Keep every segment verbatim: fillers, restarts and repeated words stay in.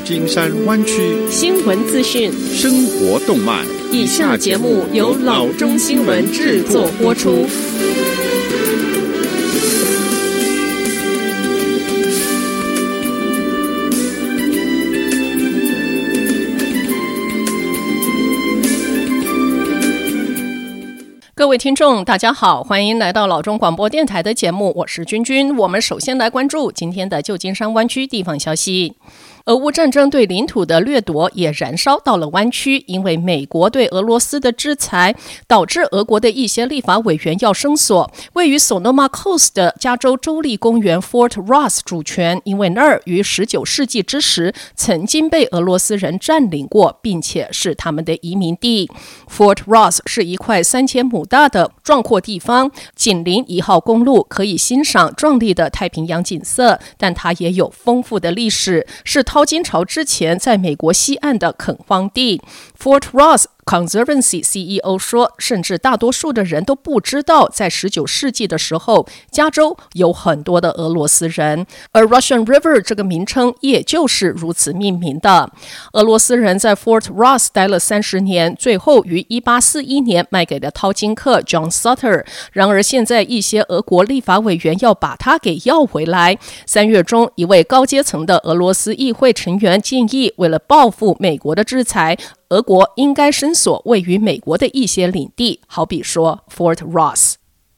金山湾区新闻资讯、 生活动脉。 以下节目由老中新闻制作播出。各位听众大家好，欢迎来到老中广播电台的节目，我是君君。我们首先来关注今天的旧金山湾区地方消息。俄乌战争对领土的掠夺也燃烧到了湾区，因为美国对俄罗斯的制裁导致俄国的一些立法委员要申索位于 Sonoma Coast 的加州州立公园 Fort Ross 主权，因为那儿于十九世纪之时曾经被俄罗斯人占领过，并且是他们的移民地。 Fort Ross 是一块三千亩大的壮阔地方，紧邻一号公路，可以欣赏壮丽的太平洋景色，但它也有丰富的历史，是淘金潮之前在美国西岸的垦荒地。 Fort Ross Conservancy C E O 说，甚至大多数的人都不知道，在十九世纪的时候，加州有很多的俄罗斯人，而 Russian River 这个名称也就是如此命名的。俄罗斯人在 Fort Ross 待了三十年，最后于一八四一年卖给了淘金客 John Sutter。 然而现在一些俄国立法委员要把它给要回来。三月中，一位高阶层的俄罗斯议会成员建议，为了报复美国的制裁，俄国应该申索位于美国的一些领地，好比说 Fort Ross。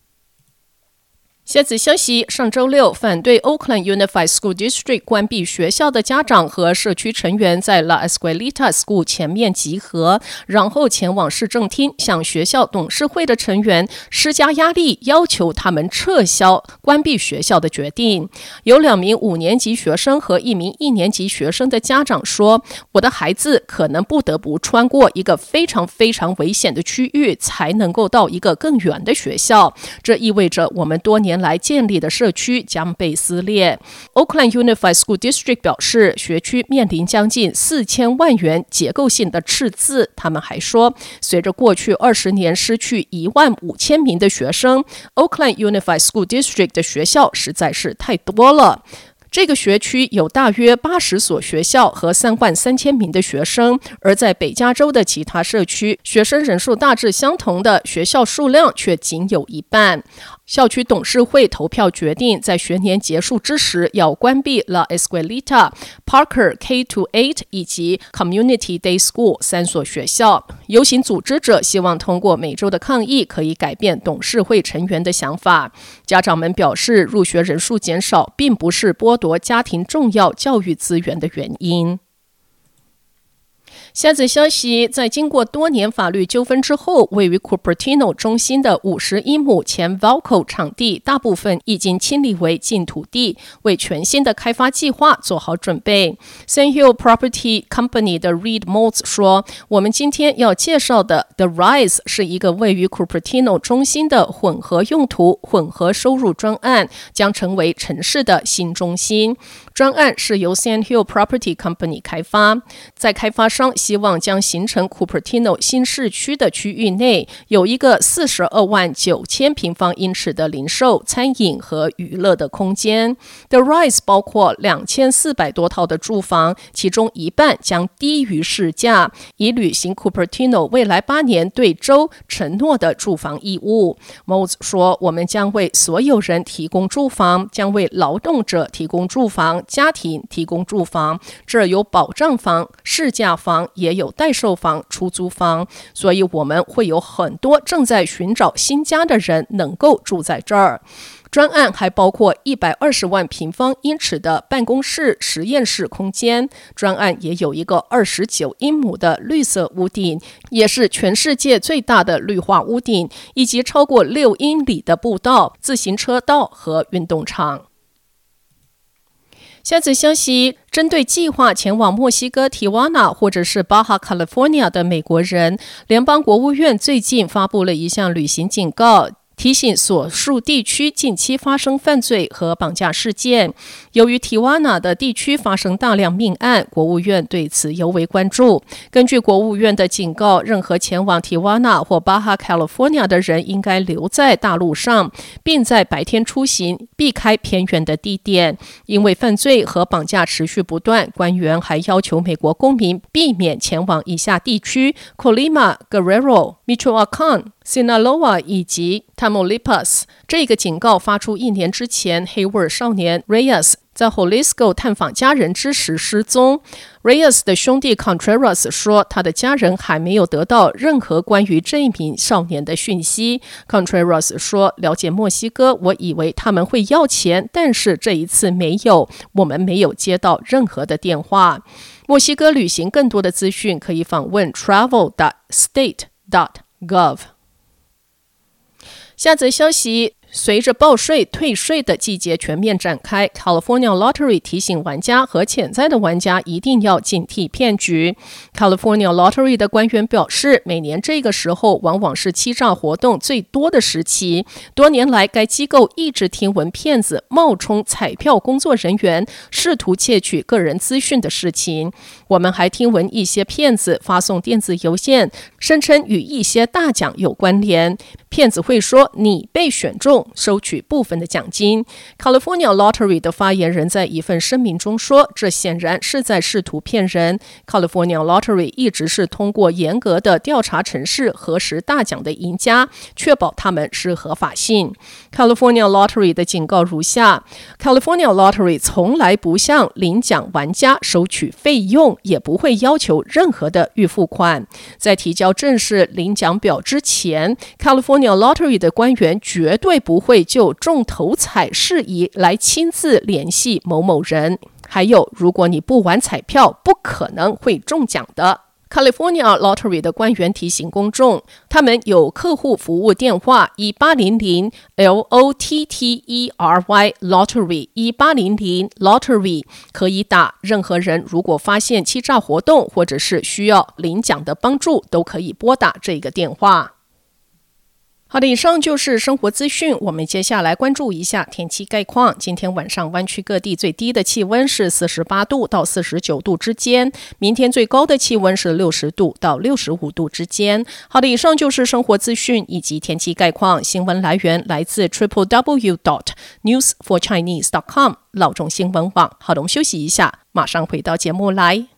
下次消息，上周六，反对 Oakland Unified School District 关闭学校的家长和社区成员在 La Escuelita School 前面集合，然后前往市政厅向学校董事会的成员施加压力，要求他们撤销关闭学校的决定。有两名五年级学生和一名一年级学生的家长说，我的孩子可能不得不穿过一个非常非常危险的区域，才能够到一个更远的学校，这意味着我们多年来建立的社区将被撕裂。 Oakland Unified School District 表示，学区面临将近四千万元结构性的赤字。他们还说，随着过去二十年失去一万五千名的学生， Oakland Unified School District 的学校实在是太多了。这个学区有大约八十所学校和三万三千名的学生，而在北加州的其他社区，学生人数大致相同的学校数量却仅有一半。校区董事会投票决定，在学年结束之时要关闭 La Escuelita、Parker K to 八 以及 Community Day School 三所学校。游行组织者希望通过每周的抗议可以改变董事会成员的想法。家长们表示，入学人数减少并不是剥夺家庭重要教育资源的原因。下则消息，在经过多年法律纠纷之后，位于 Cupertino 中心的五十一亩前 Valco 场地大部分已经清理为净土地，为全新的开发计划做好准备。Sandhill Property Company 的 Reed Maltz 说，我们今天要介绍的 The Rise 是一个位于 Cupertino 中心的混合用途混合收入专案，将成为城市的新中心。专案是由 Sandhill Property Company 开发，在开发商希望将形成 Cupertino 新市区的区域内有一个四十二万九千平方英尺的零售、餐饮和娱乐的空间。The Rise 包括两千四百多套的住房，其中一半将低于市价，以履行 Cupertino 未来八年对州承诺的住房义务。Maltz 说，我们将为所有人提供住房，将为劳动者提供住房，家庭提供住房，这有保障房、市价房，也有代售房、出租房，所以我们会有很多正在寻找新家的人能够住在这儿。专案还包括一百二十万平方英尺的办公室、实验室空间。专案也有一个二十九英亩的绿色屋顶，也是全世界最大的绿化屋顶，以及超过六英里的步道、自行车道和运动场。下则消息，针对计划前往墨西哥提瓦纳或者是巴哈 California 的美国人，联邦国务院最近发布了一项旅行警告， 提醒所述地区近期发生犯罪和绑架事件。由于提瓦纳的地区发生大量命案，国务院对此尤为关注。根据国务院的警告，任何前往提瓦纳或巴哈 California 的人应该留在大陆上，并在白天出行，避开偏远的地点。因为犯罪和绑架持续不断，官员还要求美国公民避免前往以下地区 Colima、Guerrero、Michoacan、Sinaloa 以及 Tamaulipas。 这个警告发出一年之前， Hayward 少年 Reyes 在 Jalisco 探访家人之时失踪。 Reyes 的兄弟 Contreras 说，他的家人还没有得到任何关于这一名少年的讯息。 Contreras 说，了解墨西哥，我以为他们会要钱，但是这一次没有，我们没有接到任何的电话。墨西哥旅行更多的资讯可以访问 travel dot state dot gov。 下则消息，随着报税退税的季节全面展开， California Lottery 提醒玩家和潜在的玩家一定要警惕骗局。 California Lottery 的官员表示，每年这个时候往往是欺诈活动最多的时期。多年来，该机构一直听闻骗子冒充彩票工作人员，试图窃取个人资讯的事情。我们还听闻一些骗子发送电子邮件，声称与一些大奖有关联。骗子会说你被选中，收取部分的奖金。 California Lottery 的发言人在一份声明中说，这显然是在试图骗人。 California Lottery 一直是通过严格的调查程式核实大奖的赢家，确保他们是合法性。 California Lottery 的警告如下： California Lottery 从来不向领奖玩家收取费用，也不会要求任何的预付款。在提交正式领奖表之前， California Lottery 的官员绝对不会就中头彩事宜来亲自联系某某人。还有，如果你不玩彩票，不可能会中奖的。California Lottery 的官员提醒公众，他们有客户服务电话一八零零 L O T T E R Y Lottery 一八零零 Lottery 可以打。任何人如果发现欺诈活动或者是需要领奖的帮助，都可以拨打这个电话。好的，以上就是生活资讯。我们接下来关注一下天气概况。今天晚上湾区各地最低的气温是四十八度到四十九度之间，明天最高的气温是六十度到六十五度之间。好的，以上就是生活资讯以及天气概况。新闻来源来自 triple w dot news for chinese dot com 老中新闻网。好的，我们休息一下，马上回到节目来。